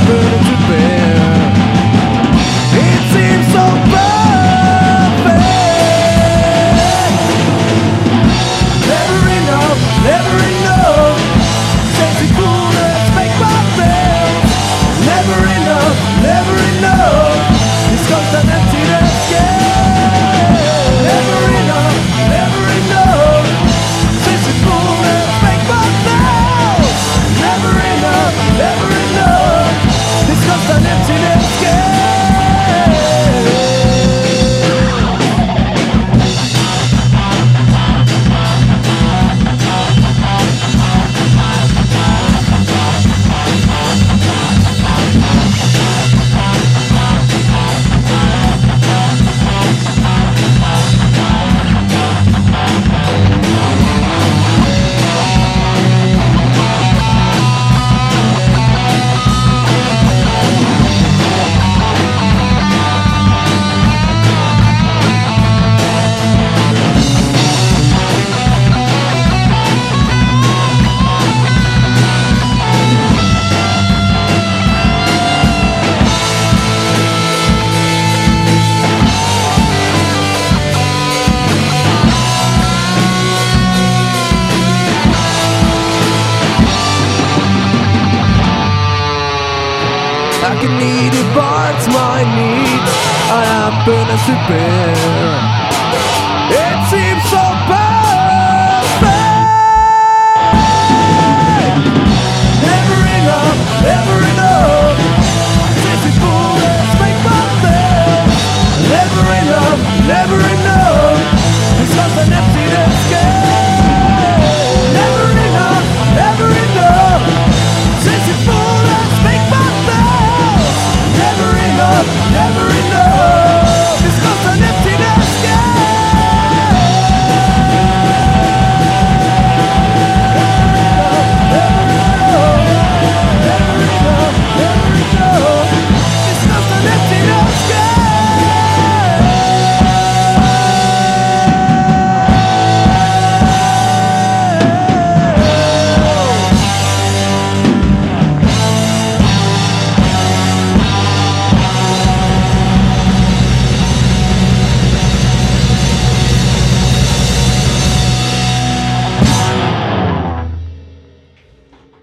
burning to bear. It seems so perfect. Never enough, never enough. Sexy coolness make my bills. Never enough, never enough. This constant emptiness, yeah. Never enough, never enough. Sexy coolness make my bills. Never enough, never enough. This constant emptiness, yeah. I can need it, but it's my needs. I am burning to bear.